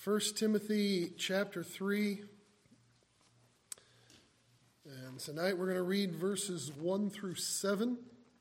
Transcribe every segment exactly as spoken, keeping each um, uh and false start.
First Timothy chapter three. And tonight we're going to read verses one through seven.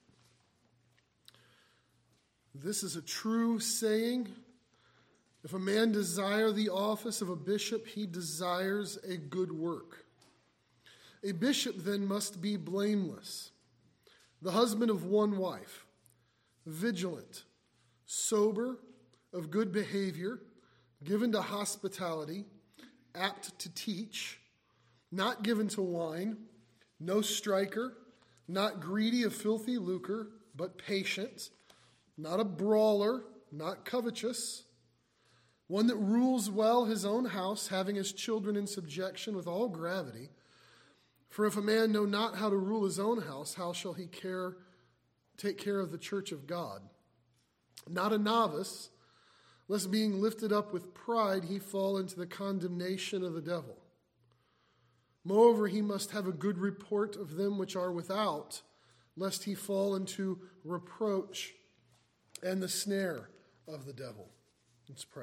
This is a true saying. If a man desire the office of a bishop, he desires a good work. A bishop then must be blameless, the husband of one wife, vigilant, sober, of good behavior, given to hospitality, apt to teach, not given to wine, no striker, not greedy of filthy lucre, but patient, not a brawler, not covetous, one that rules well his own house, having his children in subjection with all gravity. For if a man know not how to rule his own house, how shall he care, take care of the church of God? Not a novice, lest being lifted up with pride he fall into the condemnation of the devil. Moreover, he must have a good report of them which are without, lest he fall into reproach and the snare of the devil. Let's pray.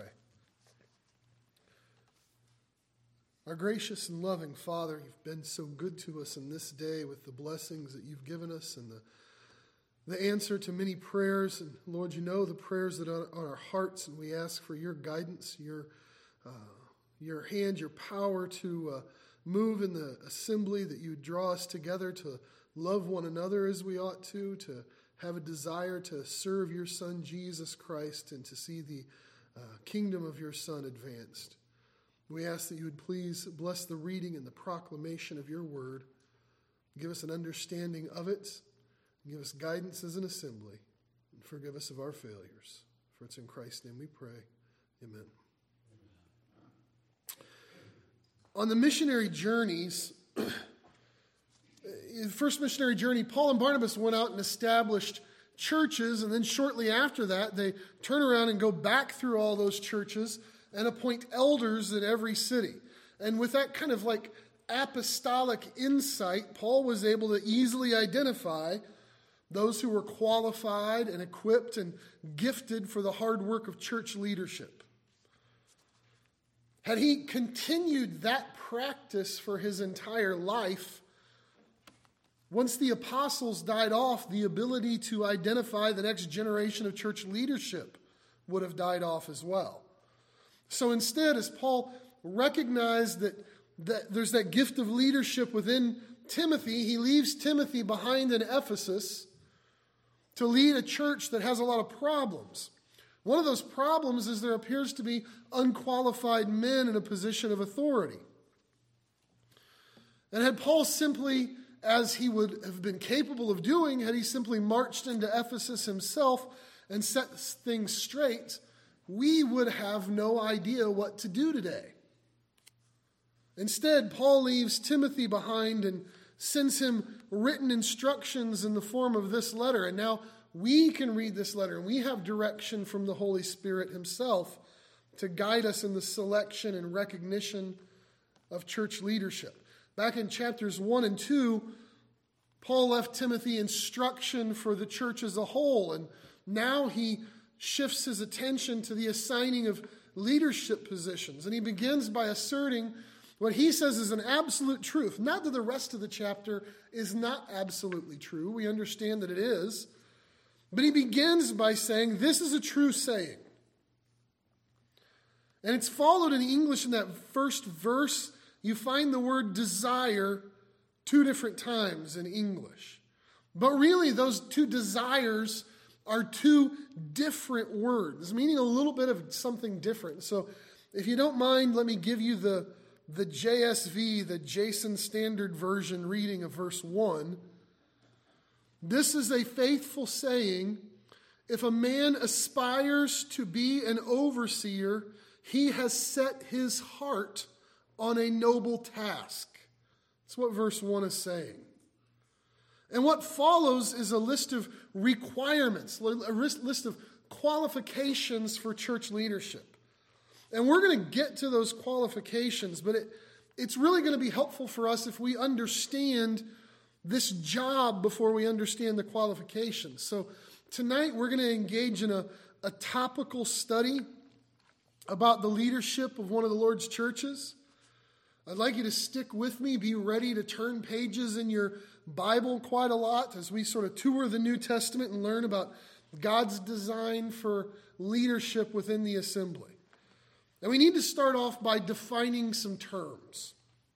Our gracious and loving Father, you've been so good to us in this day with the blessings that you've given us and the The answer to many prayers, and Lord, you know the prayers that are on our hearts, and we ask for your guidance, your uh, your hand, your power to uh, move in the assembly, that you draw us together to love one another as we ought to, to have a desire to serve your Son, Jesus Christ, and to see the uh, kingdom of your Son advanced. We ask that you would please bless the reading and the proclamation of your word. Give us an understanding of it. Give us guidance as an assembly, and forgive us of our failures. For it's in Christ's name we pray. Amen. On the missionary journeys, the first missionary journey, Paul and Barnabas went out and established churches, and then shortly after that, they turn around and go back through all those churches and appoint elders in every city. And with that kind of like apostolic insight, Paul was able to easily identify those who were qualified and equipped and gifted for the hard work of church leadership. Had he continued that practice for his entire life, once the apostles died off, the ability to identify the next generation of church leadership would have died off as well. So instead, as Paul recognized that, that there's that gift of leadership within Timothy, he leaves Timothy behind in Ephesus to lead a church that has a lot of problems. One of those problems is there appears to be unqualified men in a position of authority. And had Paul simply, as he would have been capable of doing, had he simply marched into Ephesus himself and set things straight, we would have no idea what to do today. Instead, Paul leaves Timothy behind and sends him written instructions in the form of this letter. And now we can read this letter, and we have direction from the Holy Spirit himself to guide us in the selection and recognition of church leadership. Back in chapters one and two, Paul left Timothy instruction for the church as a whole, and now he shifts his attention to the assigning of leadership positions. And he begins by asserting what he says is an absolute truth. Not that the rest of the chapter is not absolutely true. We understand that it is. But he begins by saying, this is a true saying. And it's followed in English in that first verse. You find the word desire two different times in English. But really, those two desires are two different words, meaning a little bit of something different. So if you don't mind, let me give you the The J S V, the Jason Standard Version reading of verse one. This is a faithful saying. If a man aspires to be an overseer, he has set his heart on a noble task. That's what verse one is saying. And what follows is a list of requirements, a list of qualifications for church leadership. And we're going to get to those qualifications, but it, it's really going to be helpful for us if we understand this job before we understand the qualifications. So tonight we're going to engage in a, a topical study about the leadership of one of the Lord's churches. I'd like you to stick with me, be ready to turn pages in your Bible quite a lot as we sort of tour the New Testament and learn about God's design for leadership within the assembly. And we need to start off by defining some terms.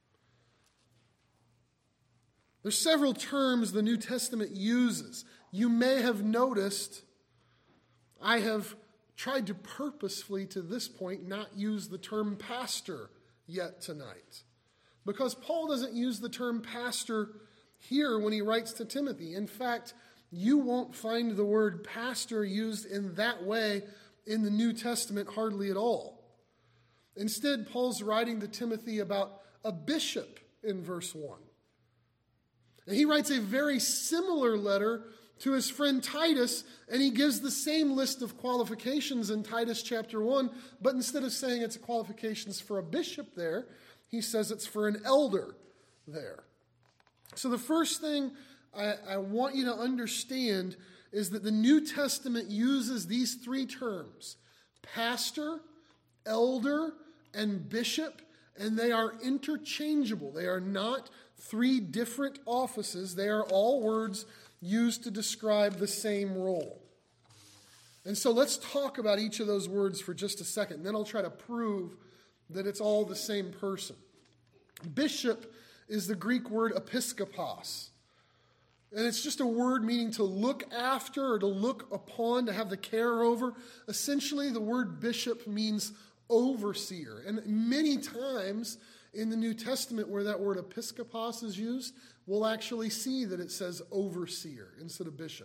There's several terms the New Testament uses. You may have noticed I have tried to purposefully, to this point, not use the term pastor yet tonight. Because Paul doesn't use the term pastor here when he writes to Timothy. In fact, you won't find the word pastor used in that way in the New Testament hardly at all. Instead, Paul's writing to Timothy about a bishop in verse one. And he writes a very similar letter to his friend Titus, and he gives the same list of qualifications in Titus chapter one, but instead of saying it's qualifications for a bishop there, he says it's for an elder there. So the first thing I, I want you to understand is that the New Testament uses these three terms, pastor, elder, and bishop, and they are interchangeable. They are not three different offices. They are all words used to describe the same role. And so let's talk about each of those words for just a second, and then I'll try to prove that it's all the same person. Bishop is the Greek word episkopos. And it's just a word meaning to look after or to look upon, to have the care over. Essentially, the word bishop means overseer. And many times in the New Testament where that word episkopos is used, we'll actually see that it says overseer instead of bishop.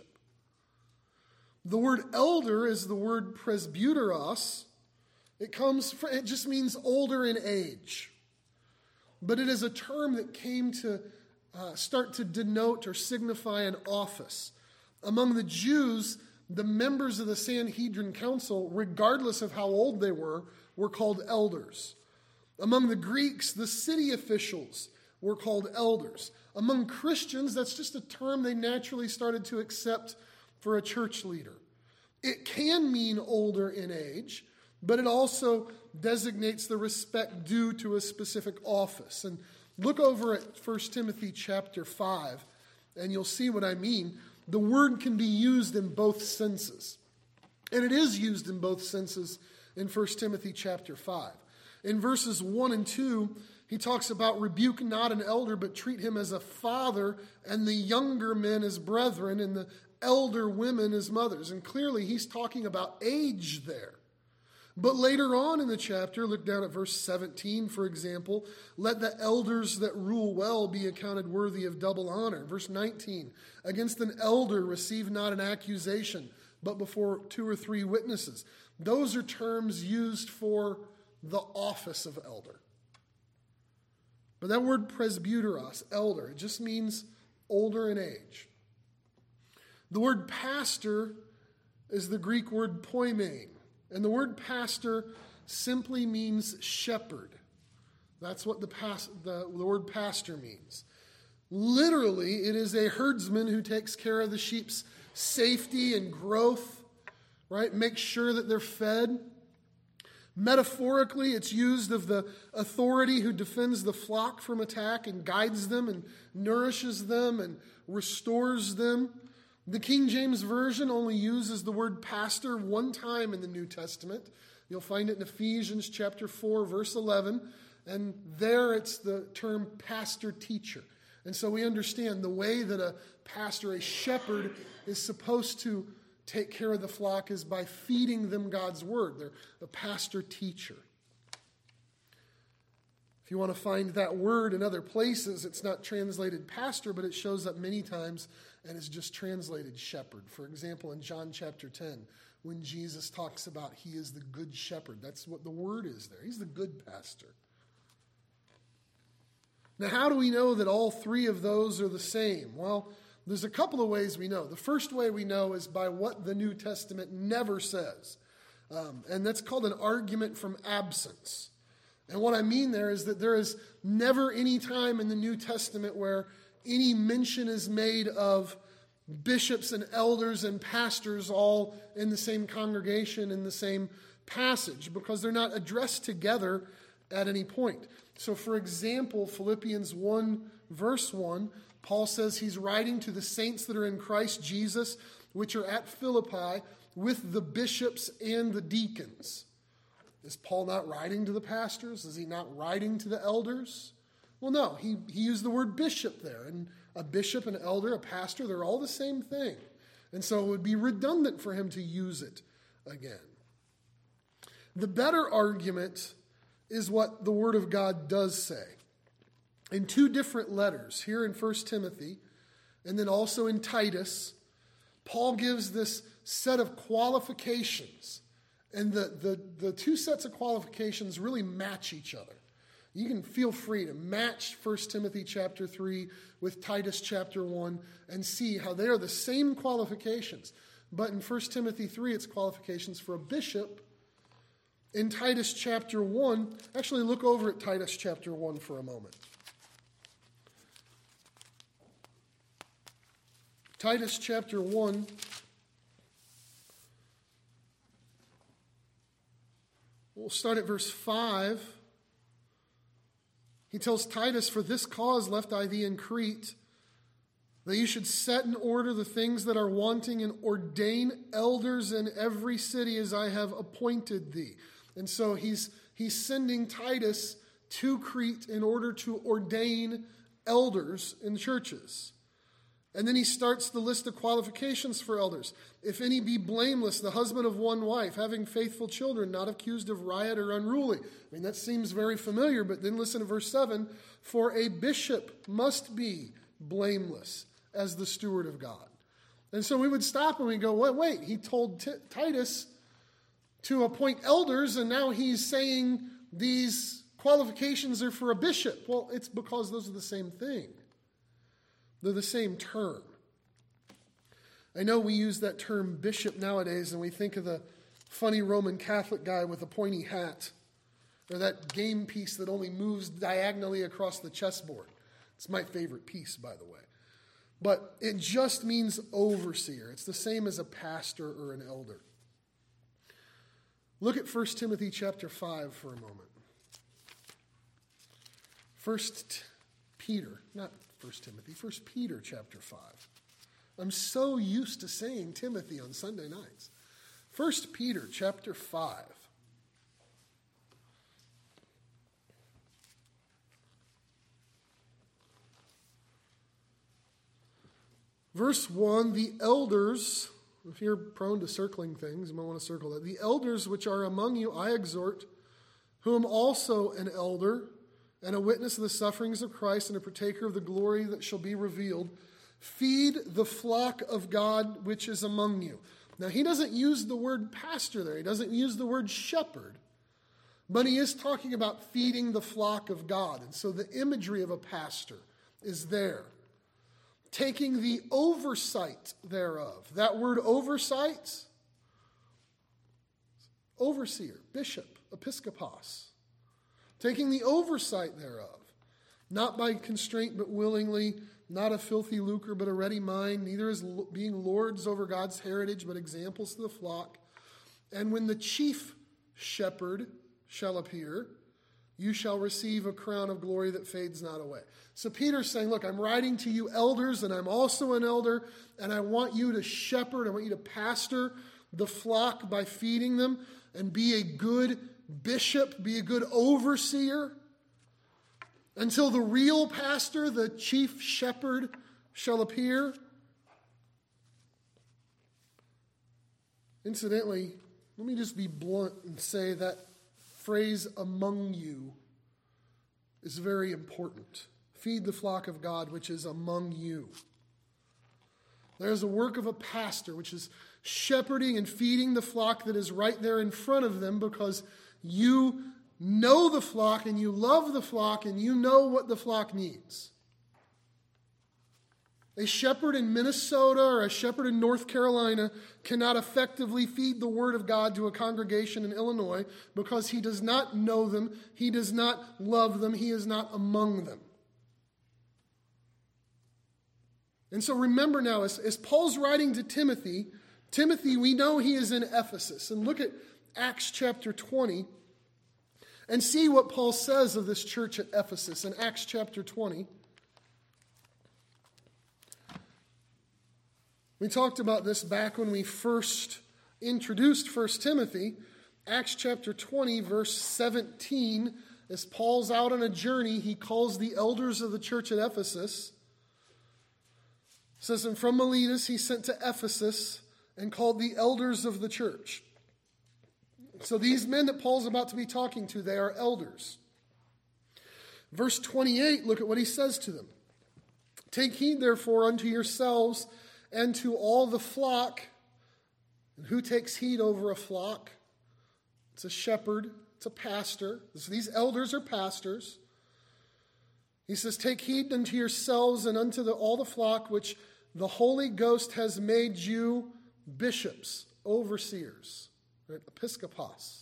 The word elder is the word presbyteros. It comes from, it just means older in age. But it is a term that came to uh, start to denote or signify an office. Among the Jews, the members of the Sanhedrin Council, regardless of how old they were, were called elders. Among the Greeks, the city officials were called elders. Among Christians, that's just a term they naturally started to accept for a church leader. It can mean older in age, but it also designates the respect due to a specific office. And look over at First Timothy chapter five, and you'll see what I mean. The word can be used in both senses. And it is used in both senses in First Timothy chapter five. In verses one and two, he talks about rebuke not an elder, but treat him as a father, and the younger men as brethren, and the elder women as mothers. And clearly he's talking about age there. But later on in the chapter, look down at verse seventeen, for example, let the elders that rule well be accounted worthy of double honor. Verse nineteen, against an elder receive not an accusation, but before two or three witnesses. Those are terms used for the office of elder. But that word presbyteros, elder, it just means older in age. The word pastor is the Greek word poimen. And the word pastor simply means shepherd. That's what the, pas- the, the word pastor means. Literally, it is a herdsman who takes care of the sheep's safety and growth, right? Makes sure that they're fed. Metaphorically, it's used of the authority who defends the flock from attack and guides them and nourishes them and restores them. The King James Version only uses the word pastor one time in the New Testament. You'll find it in Ephesians chapter four, verse eleven. And there it's the term pastor-teacher. And so we understand the way that a pastor, a shepherd, is supposed to take care of the flock is by feeding them God's word. They're a pastor-teacher. If you want to find that word in other places, it's not translated pastor, but it shows up many times and it's just translated shepherd. For example, in John chapter ten, when Jesus talks about he is the good shepherd, that's what the word is there. He's the good pastor. Now, how do we know that all three of those are the same? Well, there's a couple of ways we know. The first way we know is by what the New Testament never says. Um, and that's called an argument from absence. And what I mean there is that there is never any time in the New Testament where any mention is made of bishops and elders and pastors all in the same congregation, in the same passage because they're not addressed together at any point. So, for example, Philippians one, verse one, Paul says he's writing to the saints that are in Christ Jesus, which are at Philippi, with the bishops and the deacons. Is Paul not writing to the pastors? Is he not writing to the elders? Well, no, he, he used the word bishop there. And a bishop, an elder, a pastor, they're all the same thing. And so it would be redundant for him to use it again. The better argument is what the Word of God does say. In two different letters, here in First Timothy, and then also in Titus, Paul gives this set of qualifications. And the, the, the two sets of qualifications really match each other. You can feel free to match First Timothy chapter three with Titus chapter one and see how they are the same qualifications. But in First Timothy three, it's qualifications for a bishop. In Titus chapter one, actually look over at Titus chapter one for a moment. Titus chapter one. We'll start at verse five. He tells Titus, "For this cause left I thee in Crete, that you should set in order the things that are wanting and ordain elders in every city as I have appointed thee." And so he's, he's sending Titus to Crete in order to ordain elders in churches. And then he starts the list of qualifications for elders. "If any be blameless, the husband of one wife, having faithful children, not accused of riot or unruly." I mean, that seems very familiar, but then listen to verse seven. "For a bishop must be blameless as the steward of God." And so we would stop and we go, wait, wait, he told T- Titus to appoint elders, and now he's saying these qualifications are for a bishop. Well, it's because those are the same thing. They're the same term. I know we use that term bishop nowadays, and we think of the funny Roman Catholic guy with a pointy hat, or that game piece that only moves diagonally across the chessboard. It's my favorite piece, by the way. But it just means overseer. It's the same as a pastor or an elder. Look at First Timothy chapter five for a moment. First Peter, not First Timothy, First Peter chapter five. I'm so used to saying Timothy on Sunday nights. First Peter chapter five. Verse one, "The elders," if you're prone to circling things, you might want to circle that. "The elders which are among you I exhort, whom also an elder and a witness of the sufferings of Christ and a partaker of the glory that shall be revealed, feed the flock of God which is among you." Now, he doesn't use the word pastor there. He doesn't use the word shepherd. But he is talking about feeding the flock of God. And so the imagery of a pastor is there. Taking the oversight thereof. That word oversight, overseer, bishop, episkopos. Taking the oversight thereof, not by constraint but willingly, not a filthy lucre but a ready mind, neither as being lords over God's heritage but examples to the flock. "And when the chief shepherd shall appear, you shall receive a crown of glory that fades not away." So Peter's saying, look, I'm writing to you elders, and I'm also an elder, and I want you to shepherd, I want you to pastor the flock by feeding them, and be a good bishop, be a good overseer, until the real pastor, the chief shepherd, shall appear. Incidentally, let me just be blunt and say that phrase "among you" is very important. Feed the flock of God which is among you. There's a work of a pastor, which is shepherding and feeding the flock that is right there in front of them, because you know the flock and you love the flock and you know what the flock needs. A shepherd in Minnesota or a shepherd in North Carolina cannot effectively feed the word of God to a congregation in Illinois because he does not know them, he does not love them, he is not among them. And so remember now, as, as Paul's writing to Timothy, Timothy, we know he is in Ephesus. And look at Acts chapter twenty and see what Paul says of this church at Ephesus in Acts chapter twenty. We talked about this back when we first introduced First Timothy. Acts chapter twenty, verse seventeen, as Paul's out on a journey, he calls the elders of the church at Ephesus. It says, and from Miletus he sent to Ephesus and called the elders of the church. So these men that Paul's about to be talking to, they are elders. Verse twenty-eight, look at what he says to them. Take heed therefore unto yourselves and to all the flock. And who takes heed over a flock? It's a shepherd. It's a pastor. So these elders are pastors. He says, take heed unto yourselves and unto the, all the flock which the Holy Ghost has made you bishops, overseers, right? Episkopos.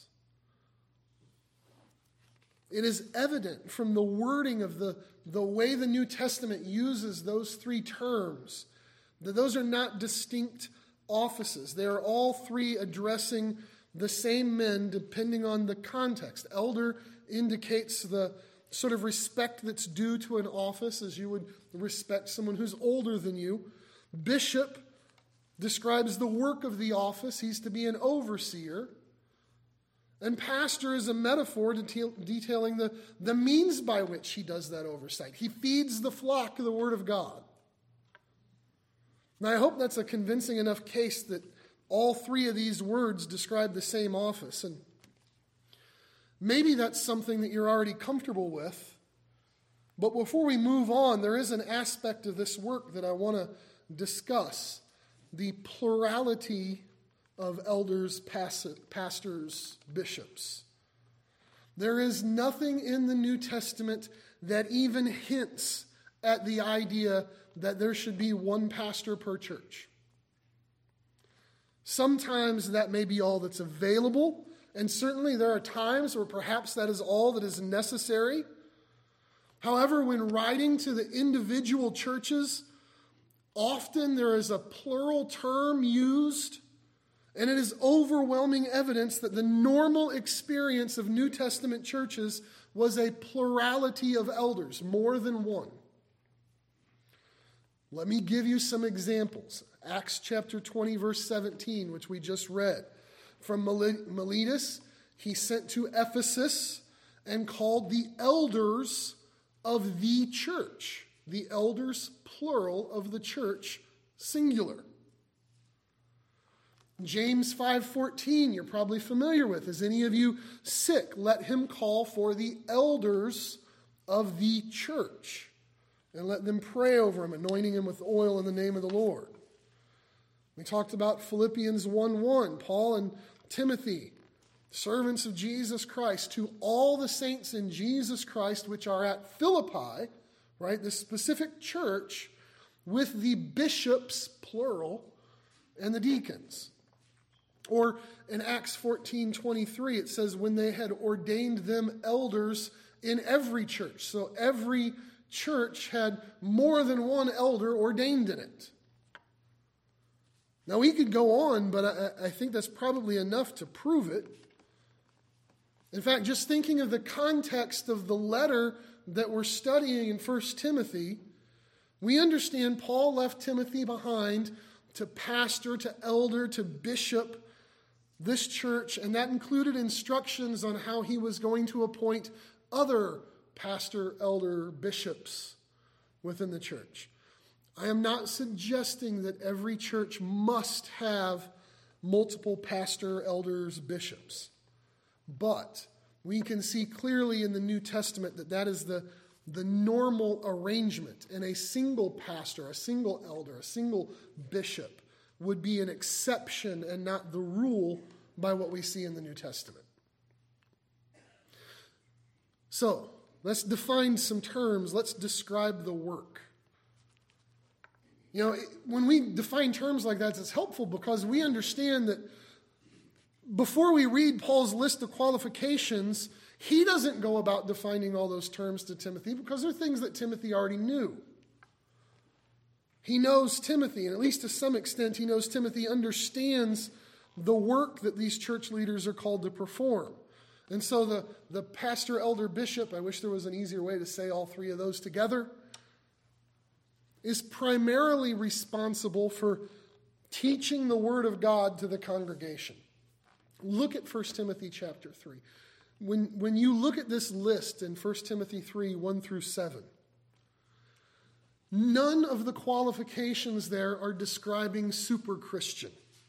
It is evident from the wording of the, the way the New Testament uses those three terms that those are not distinct offices. They are all three addressing the same men depending on the context. Elder indicates the sort of respect that's due to an office as you would respect someone who's older than you. Bishop describes the work of the office. He's to be an overseer. And pastor is a metaphor detail, detailing the, the means by which he does that oversight. He feeds the flock of the Word of God. Now, I hope that's a convincing enough case that all three of these words describe the same office. And maybe that's something that you're already comfortable with. But before we move on, there is an aspect of this work that I want to discuss. The plurality of elders, pastors, bishops. There is nothing in the New Testament that even hints at the idea that there should be one pastor per church. Sometimes that may be all that's available, and certainly there are times where perhaps that is all that is necessary. However, when writing to the individual churches, often there is a plural term used, and it is overwhelming evidence that the normal experience of New Testament churches was a plurality of elders, more than one. Let me give you some examples. Acts chapter twenty, verse seventeen, which we just read. From Miletus, he sent to Ephesus and called the elders of the church. The elders, plural, of the church, singular. James five fourteen, you're probably familiar with. Is any of you sick? Let him call for the elders of the church, and let them pray over him, anointing him with oil in the name of the Lord. We talked about Philippians one one, Paul and Timothy, servants of Jesus Christ, to all the saints in Jesus Christ which are at Philippi, right, this specific church, with the bishops, plural, and the deacons. Or in Acts fourteen twenty-three, it says, when they had ordained them elders in every church. So every church had more than one elder ordained in it. Now, we could go on, but I, I think that's probably enough to prove it. In fact, just thinking of the context of the letter that we're studying in First Timothy, we understand Paul left Timothy behind to pastor, to elder, to bishop this church, and that included instructions on how he was going to appoint other pastor, elder, bishops within the church. I am not suggesting that every church must have multiple pastor, elders, bishops. But we can see clearly in the New Testament that that is the, the normal arrangement. And a single pastor, a single elder, a single bishop would be an exception and not the rule by what we see in the New Testament. So, let's define some terms. Let's describe the work. You know, when we define terms like that, it's helpful because we understand that before we read Paul's list of qualifications, he doesn't go about defining all those terms to Timothy because they're things that Timothy already knew. He knows Timothy, and at least to some extent, he knows Timothy understands the work that these church leaders are called to perform. And so the, the pastor, elder, bishop, I wish there was an easier way to say all three of those together, is primarily responsible for teaching the Word of God to the congregation. Look at First Timothy chapter three. When, when you look at this list in First Timothy three, one through seven, none of the qualifications there are describing super Christian.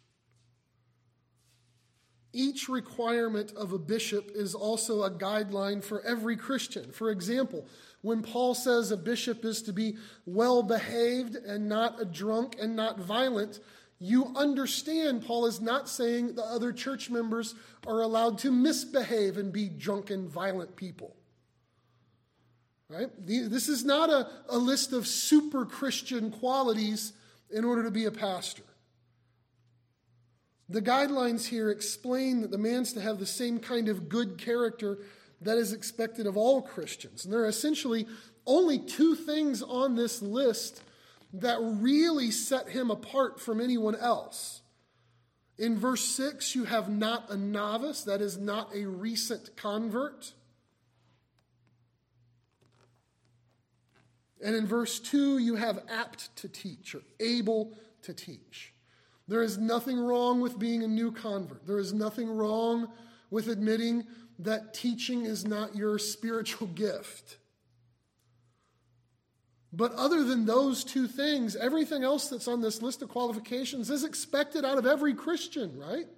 Each requirement of a bishop is also a guideline for every Christian. For example, when Paul says a bishop is to be well-behaved and not a drunk and not violent, you understand Paul is not saying the other church members are allowed to misbehave and be drunken, violent people. Right? This is not a, a list of super Christian qualities in order to be a pastor. The guidelines here explain that the man's to have the same kind of good character that is expected of all Christians. And there are essentially only two things on this list that really set him apart from anyone else. In verse six, you have not a novice, that is not a recent convert. And in verse two, you have apt to teach or able to teach. There is nothing wrong with being a new convert. There is nothing wrong with admitting that teaching is not your spiritual gift. But other than those two things, everything else that's on this list of qualifications is expected out of every Christian, right?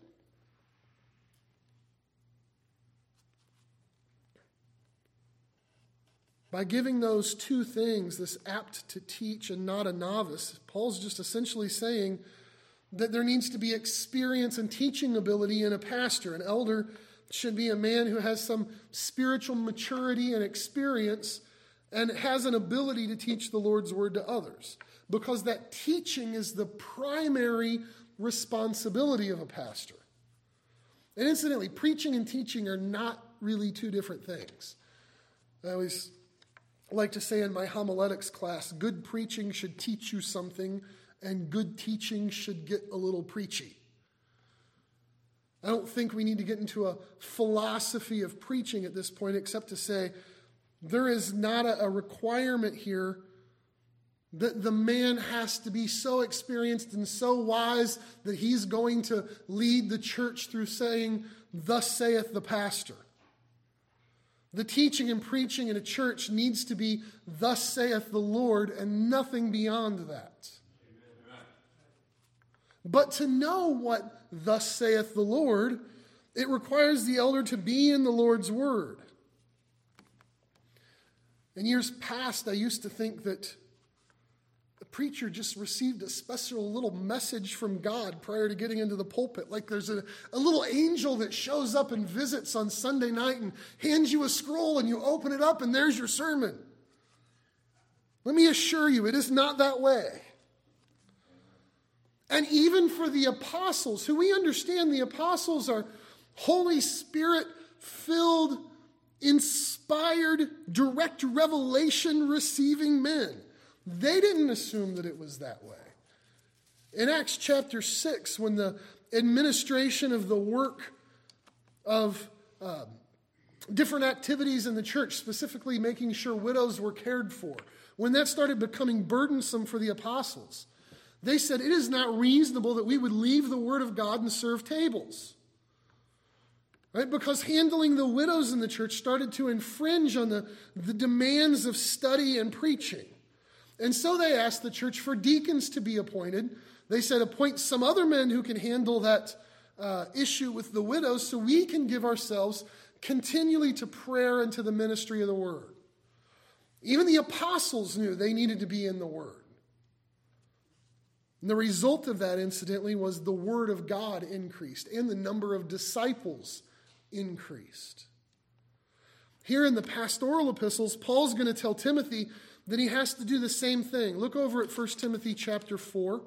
By giving those two things, this apt to teach and not a novice, Paul's just essentially saying that there needs to be experience and teaching ability in a pastor. An elder should be a man who has some spiritual maturity and experience and has an ability to teach the Lord's word to others, because that teaching is the primary responsibility of a pastor. And incidentally, preaching and teaching are not really two different things. I always like to say in my homiletics class, good preaching should teach you something, and good teaching should get a little preachy. I don't think we need to get into a philosophy of preaching at this point, except to say there is not a, a requirement here that the man has to be so experienced and so wise that he's going to lead the church through saying, "Thus saith the pastor." The teaching and preaching in a church needs to be, "Thus saith the Lord," and nothing beyond that. But to know what "thus saith the Lord," it requires the elder to be in the Lord's word. In years past, I used to think that the preacher just received a special little message from God prior to getting into the pulpit. Like there's a, a little angel that shows up and visits on Sunday night and hands you a scroll and you open it up and there's your sermon. Let me assure you, it is not that way. And even for the apostles, who we understand the apostles are Holy Spirit-filled, inspired, direct revelation receiving men. They didn't assume that it was that way. In Acts chapter six, when the administration of the work of uh, different activities in the church, specifically making sure widows were cared for, when that started becoming burdensome for the apostles, they said, it is not reasonable that we would leave the word of God and serve tables. Right? Because handling the widows in the church started to infringe on the, the demands of study and preaching. And so they asked the church for deacons to be appointed. They said, appoint some other men who can handle that uh, issue with the widows so we can give ourselves continually to prayer and to the ministry of the word. Even the apostles knew they needed to be in the word. And the result of that, incidentally, was the word of God increased and the number of disciples increased. Here in the pastoral epistles, Paul's going to tell Timothy that he has to do the same thing. Look over at First Timothy chapter four.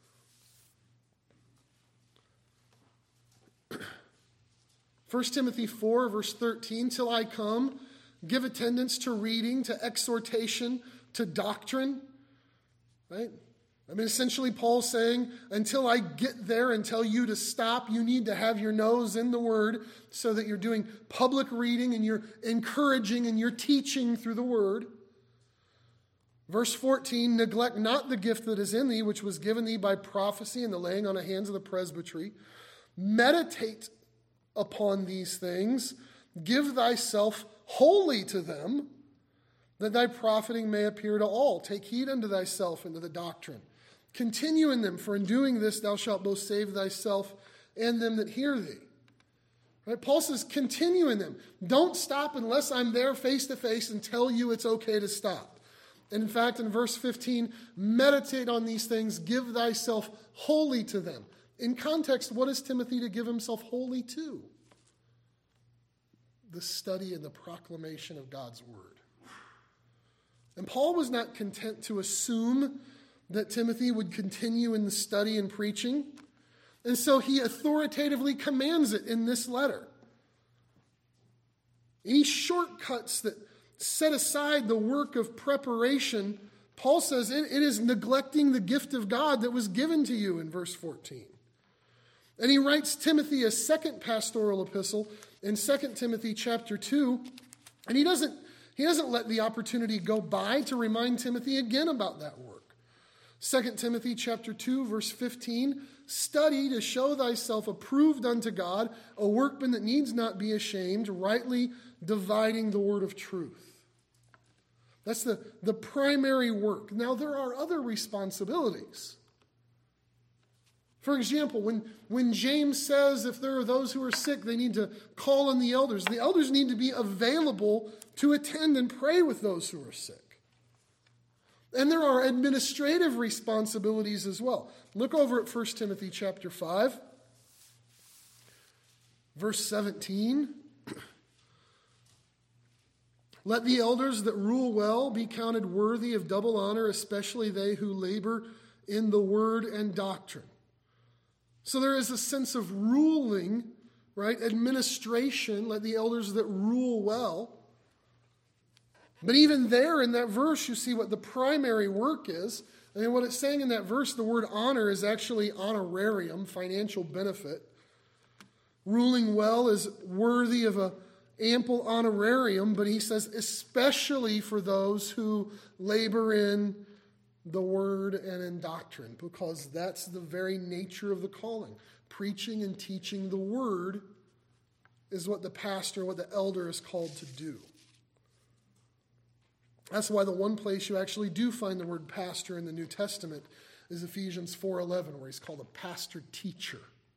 First Timothy four, verse thirteen, till I come, give attendance to reading, to exhortation, to doctrine. Right? I mean, essentially, Paul's saying, until I get there and tell you to stop, you need to have your nose in the Word so that you're doing public reading and you're encouraging and you're teaching through the Word. Verse fourteen, neglect not the gift that is in thee, which was given thee by prophecy and the laying on of hands of the presbytery. Meditate upon these things. Give thyself wholly to them, that thy profiting may appear to all. Take heed unto thyself and to the doctrine. Continue in them, for in doing this thou shalt both save thyself and them that hear thee. Right? Paul says, continue in them. Don't stop unless I'm there face to face and tell you it's okay to stop. And in fact, in verse fifteen, meditate on these things, give thyself wholly to them. In context, what is Timothy to give himself wholly to? The study and the proclamation of God's word. And Paul was not content to assume that Timothy would continue in the study and preaching. And so he authoritatively commands it in this letter. Any shortcuts that set aside the work of preparation, Paul says it, it is neglecting the gift of God that was given to you in verse fourteen. And he writes Timothy a second pastoral epistle in Second Timothy chapter two, and he doesn't, he doesn't let the opportunity go by to remind Timothy again about that work. Second Timothy chapter two, verse fifteen, study to show thyself approved unto God, a workman that needs not be ashamed, rightly dividing the word of truth. That's the, the primary work. Now, there are other responsibilities. For example, when, when James says if there are those who are sick, they need to call on the elders. The elders need to be available to attend and pray with those who are sick. And there are administrative responsibilities as well. Look over at First Timothy chapter five, verse seventeen. Let the elders that rule well be counted worthy of double honor, especially they who labor in the word and doctrine. So there is a sense of ruling, right? Administration. Let the elders that rule well. But even there in that verse, you see what the primary work is. I mean, what it's saying in that verse, the word honor is actually honorarium, financial benefit. Ruling well is worthy of a ample honorarium, but he says especially for those who labor in the word and in doctrine, because that's the very nature of the calling. Preaching and teaching the word is what the pastor, what the elder is called to do. That's why the one place you actually do find the word pastor in the New Testament is Ephesians four eleven, where he's called a pastor-teacher.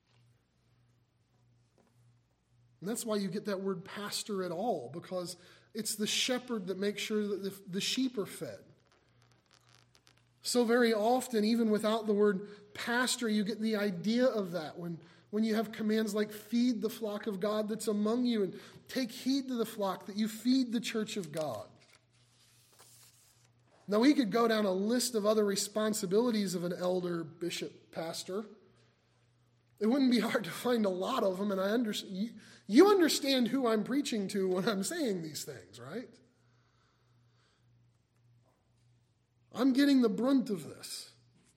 And that's why you get that word pastor at all, because it's the shepherd that makes sure that the, the sheep are fed. So very often, even without the word pastor, you get the idea of that when, when you have commands like feed the flock of God that's among you and take heed to the flock, that you feed the church of God. Now, we could go down a list of other responsibilities of an elder, bishop, pastor. It wouldn't be hard to find a lot of them, and I understand. You, you understand who I'm preaching to when I'm saying these things, right? I'm getting the brunt of this.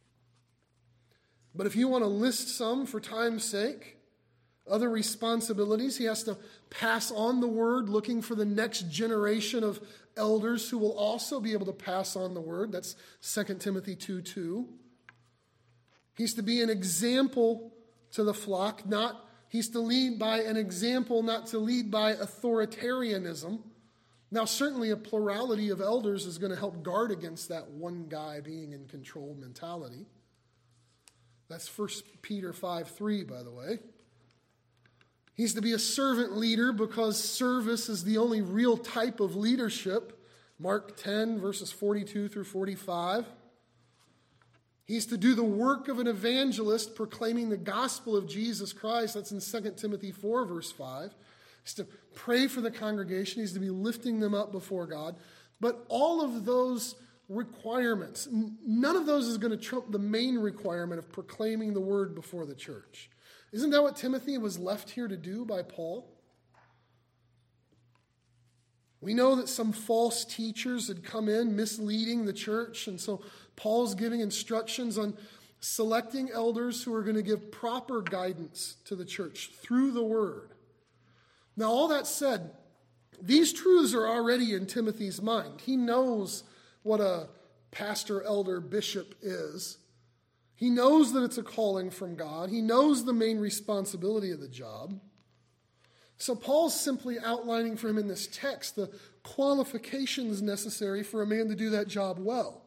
But if you want to list some for time's sake, other responsibilities, he has to pass on the word, looking for the next generation of elders who will also be able to pass on the word. That's Second Timothy two two. He's to be an example to the flock, not he's to lead by an example, not to lead by authoritarianism. Now, certainly a plurality of elders is going to help guard against that one guy being in control mentality. That's First Peter five three, by the way. He's to be a servant leader because service is the only real type of leadership. Mark ten, verses forty-two through forty-five. He's to do the work of an evangelist proclaiming the gospel of Jesus Christ. That's in Second Timothy four, verse five. He's to pray for the congregation. He's to be lifting them up before God. But all of those requirements, none of those is going to trump the main requirement of proclaiming the word before the church. Isn't that what Timothy was left here to do by Paul? We know that some false teachers had come in misleading the church, and so Paul's giving instructions on selecting elders who are going to give proper guidance to the church through the word. Now, all that said, these truths are already in Timothy's mind. He knows what a pastor, elder, bishop is. He knows that it's a calling from God. He knows the main responsibility of the job. So Paul's simply outlining for him in this text the qualifications necessary for a man to do that job well.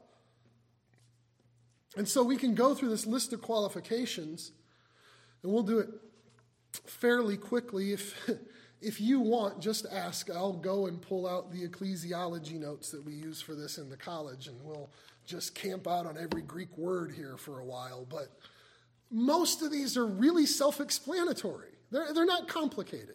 And so we can go through this list of qualifications, and we'll do it fairly quickly. If, if you want, just ask. I'll go and pull out the ecclesiology notes that we use for this in the college, and we'll just camp out on every Greek word here for a while. But most of these are really self-explanatory. They're, they're not complicated.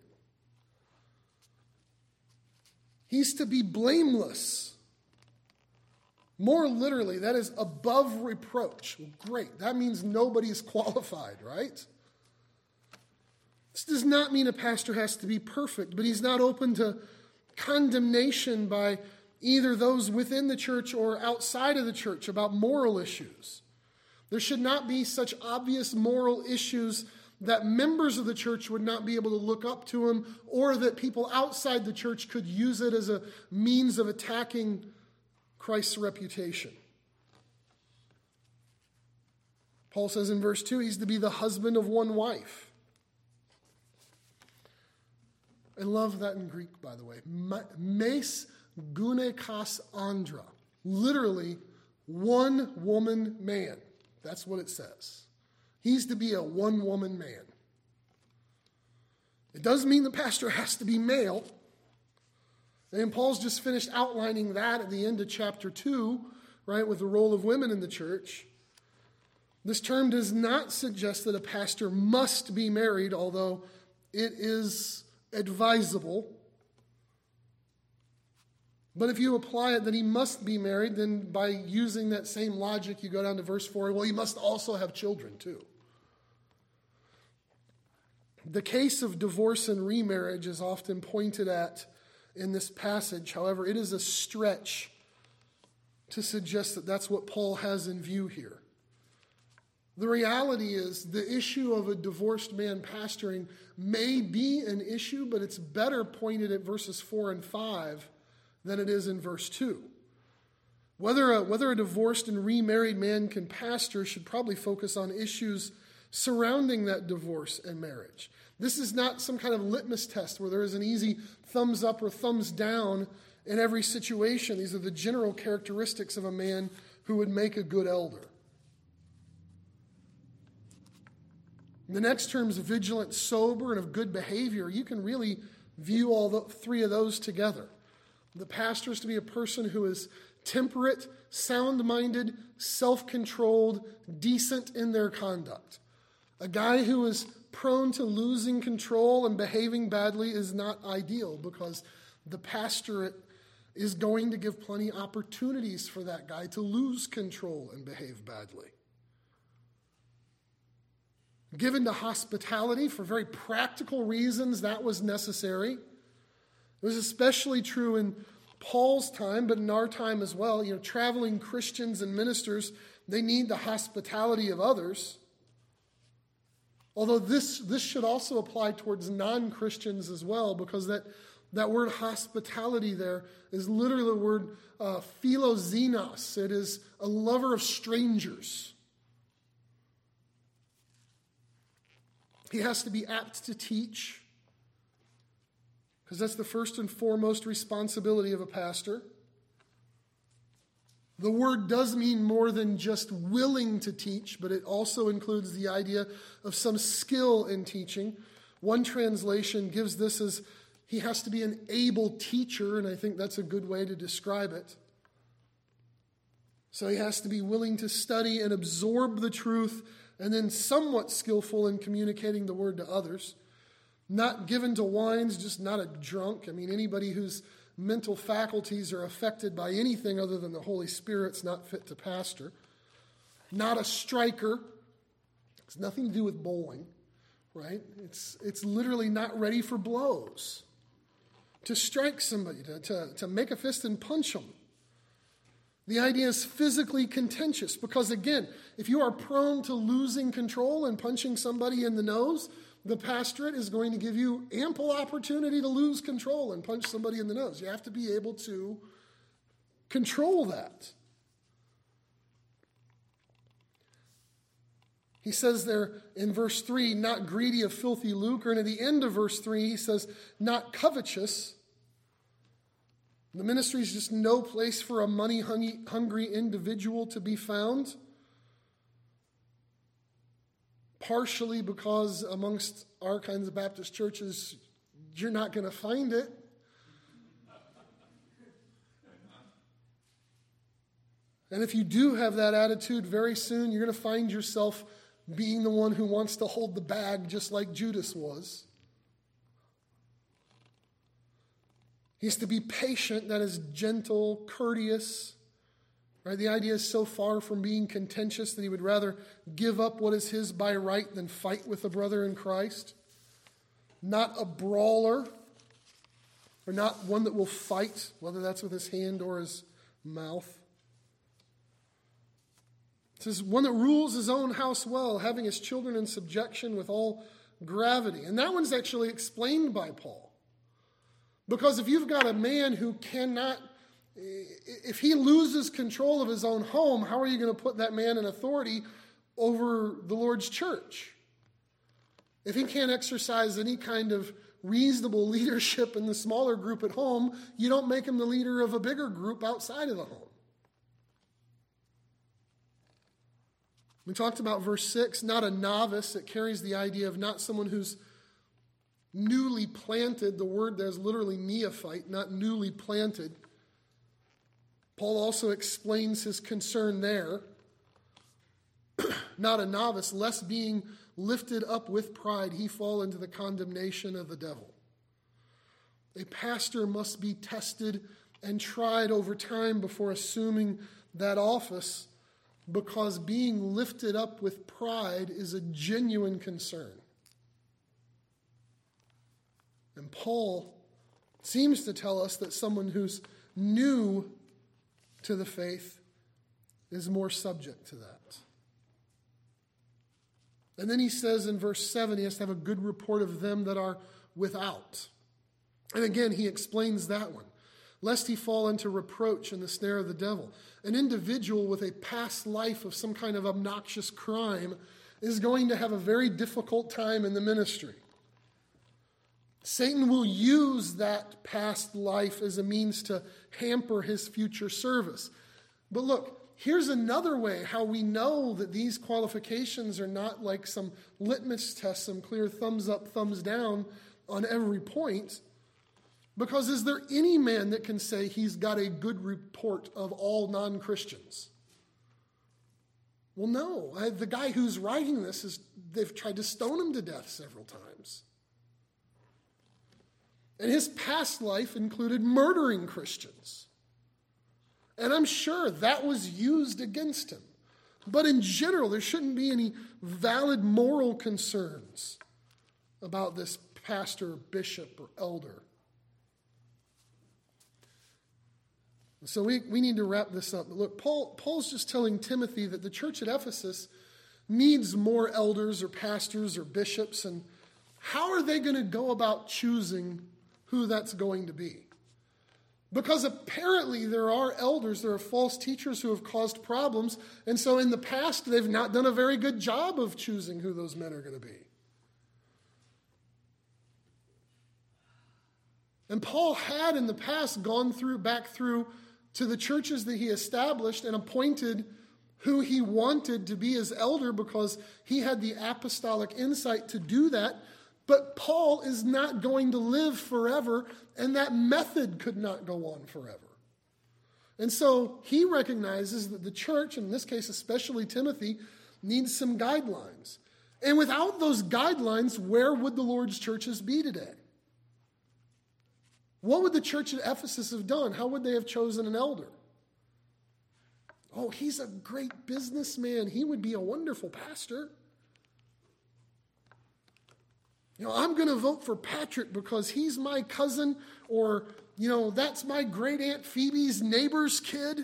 He's to be blameless. More literally, that is above reproach. Well, great. That means nobody is qualified, right? This does not mean a pastor has to be perfect, but he's not open to condemnation by either those within the church or outside of the church about moral issues. There should not be such obvious moral issues that members of the church would not be able to look up to him, or that people outside the church could use it as a means of attacking Christ's reputation. Paul says in verse two, he's to be the husband of one wife. I love that in Greek, by the way. Mes gunekos andra. Literally, one woman man. That's what it says. He's to be a one-woman man. It doesn't mean the pastor has to be male. And Paul's just finished outlining that at the end of chapter two, right, with the role of women in the church. This term does not suggest that a pastor must be married, although it is advisable. But if you apply it that he must be married, then by using that same logic, you go down to verse four, well, he must also have children too. The case of divorce and remarriage is often pointed at in this passage. However, it is a stretch to suggest that that's what Paul has in view here. The reality is the issue of a divorced man pastoring may be an issue, but it's better pointed at verses four and five than it is in verse two. Whether a, whether a divorced and remarried man can pastor should probably focus on issues surrounding that divorce and marriage. This is not some kind of litmus test where there is an easy thumbs up or thumbs down in every situation. These are the general characteristics of a man who would make a good elder. The next term is vigilant, sober, and of good behavior. You can really view all the three of those together. The pastor is to be a person who is temperate, sound-minded, self-controlled, decent in their conduct. A guy who is prone to losing control and behaving badly is not ideal, because the pastorate is going to give plenty of opportunities for that guy to lose control and behave badly. Given to hospitality for very practical reasons, that was necessary. It was especially true in Paul's time, but in our time as well. You know, traveling Christians and ministers, they need the hospitality of others. Although this, this should also apply towards non-Christians as well, because that, that word hospitality there is literally the word uh, philoxenos. It is a lover of strangers. He has to be apt to teach, because that's the first and foremost responsibility of a pastor. The word does mean more than just willing to teach, but it also includes the idea of some skill in teaching. One translation gives this as he has to be an able teacher, and I think that's a good way to describe it. So he has to be willing to study and absorb the truth, and then somewhat skillful in communicating the word to others. Not given to wines, just not a drunk. I mean, anybody whose mental faculties are affected by anything other than the Holy Spirit's not fit to pastor. Not a striker. It's nothing to do with bowling, right? It's, it's literally not ready for blows. to strike somebody, to, to, to make a fist and punch them. The idea is physically contentious because, again, if you are prone to losing control and punching somebody in the nose, the pastorate is going to give you ample opportunity to lose control and punch somebody in the nose. You have to be able to control that. He says there in verse three, not greedy of filthy lucre. And at the end of verse three, he says, not covetous. The ministry is just no place for a money-hungry individual to be found. Partially because amongst our kinds of Baptist churches, you're not going to find it. And if you do have that attitude, very soon you're going to find yourself being the one who wants to hold the bag just like Judas was. He's to be patient, that is gentle, courteous. Right? The idea is so far from being contentious that he would rather give up what is his by right than fight with a brother in Christ. Not a brawler, or not one that will fight, whether that's with his hand or his mouth. It says, one that rules his own house well, having his children in subjection with all gravity. And that one's actually explained by Paul. Because if you've got a man who cannot, if he loses control of his own home, how are you going to put that man in authority over the Lord's church? If he can't exercise any kind of reasonable leadership in the smaller group at home, you don't make him the leader of a bigger group outside of the home. We talked about verse six, not a novice. It carries the idea of not someone who's newly planted. The word there is literally neophyte, not newly planted. Paul also explains his concern there. Not a novice, lest being lifted up with pride, he fall into the condemnation of the devil. A pastor must be tested and tried over time before assuming that office, because being lifted up with pride is a genuine concern. And Paul seems to tell us that someone who's new to the faith is more subject to that. And then he says in verse seven, he has to have a good report of them that are without. And again, he explains that one. Lest he fall into reproach and the snare of the devil. An individual with a past life of some kind of obnoxious crime is going to have a very difficult time in the ministry. Satan will use that past life as a means to hamper his future service. But look, here's another way how we know that these qualifications are not like some litmus test, some clear thumbs up, thumbs down on every point. Because is there any man that can say he's got a good report of all non-Christians? Well, no. I, the guy who's writing this, is they've tried to stone him to death several times. And his past life included murdering Christians. And I'm sure that was used against him. But in general, there shouldn't be any valid moral concerns about this pastor, bishop, or elder. So we, we need to wrap this up. But look, Paul, Paul's just telling Timothy that the church at Ephesus needs more elders or pastors or bishops. And how are they going to go about choosing who that's going to be? Because apparently there are elders, there are false teachers who have caused problems. And so in the past, they've not done a very good job of choosing who those men are going to be. And Paul had in the past gone through, back through to the churches that he established and appointed who he wanted to be his elder because he had the apostolic insight to do that. But Paul is not going to live forever, and that method could not go on forever. And so he recognizes that the church, in this case especially Timothy, needs some guidelines. And without those guidelines, where would the Lord's churches be today? What would the church at Ephesus have done? How would they have chosen an elder? Oh, he's a great businessman. He would be a wonderful pastor. You know, I'm going to vote for Patrick because he's my cousin, or, you know, that's my great Aunt Phoebe's neighbor's kid.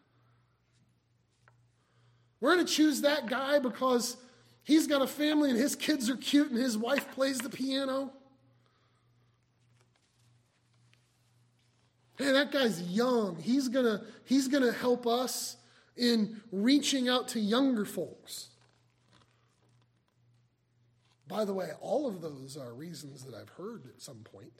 We're going to choose that guy because he's got a family and his kids are cute and his wife plays the piano. Hey, that guy's young. He's going to he's going to help us in reaching out to younger folks. By the way, all of those are reasons that I've heard at some point.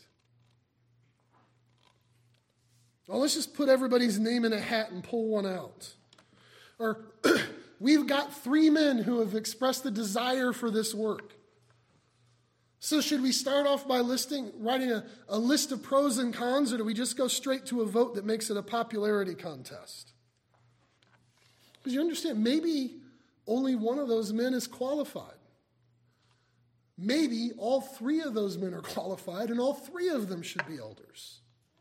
Well, let's just put everybody's name in a hat and pull one out. Or we've got three men who have expressed the desire for this work. So should we start off by listing, writing a, a list of pros and cons, or do we just go straight to a vote that makes it a popularity contest? Because you understand, maybe only one of those men is qualified. Maybe all three of those men are qualified and all three of them should be elders.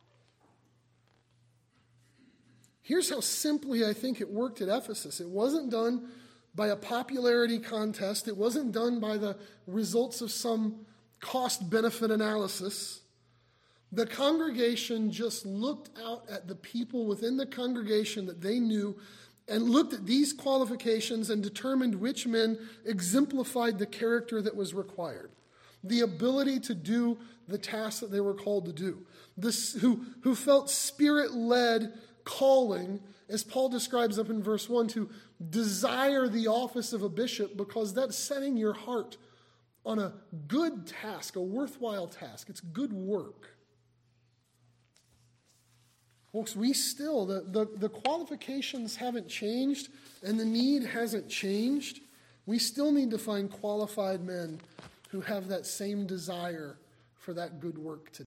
Here's how simply I think it worked at Ephesus. It wasn't done by a popularity contest. It wasn't done by the results of some cost-benefit analysis. The congregation just looked out at the people within the congregation that they knew and looked at these qualifications and determined which men exemplified the character that was required. The ability to do the task that they were called to do. This, who, who felt spirit-led calling, as Paul describes up in verse one, to desire the office of a bishop, because that's setting your heart on a good task, a worthwhile task. It's good work. Folks, we still, the, the, the qualifications haven't changed and the need hasn't changed. We still need to find qualified men who have that same desire for that good work today.